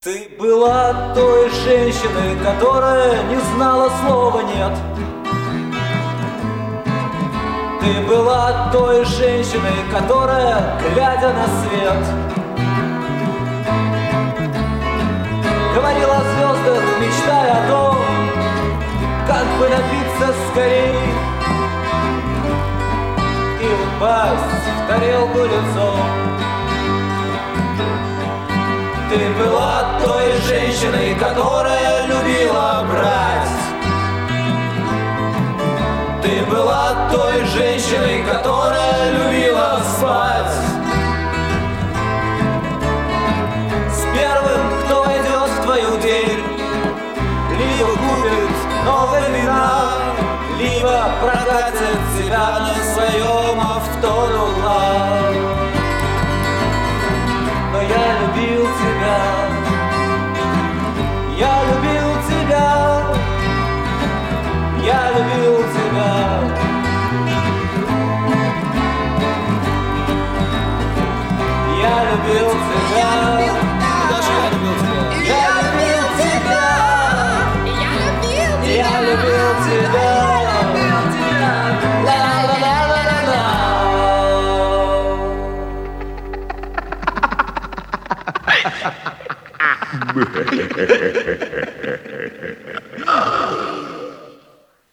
Ты была той женщиной, которая не знала слова «нет». Ты была той женщиной, которая, глядя на свет, говорила о звездах, мечтая о том, как бы напиться скорей и упасть в тарелку лицом. Ты была той женщиной, которая любила брать. Ты была той женщиной, которая любила спать. С первым, кто войдет в твою дверь, либо купит новые вина, либо прокатит тебя на своем авто до угла. Но я любил тебя, я любил тебя, я любил тебя. Я любил тебя, даже я любил тебя. Я любил тебя, я любил тебя. Ha ha ha ha ha ha.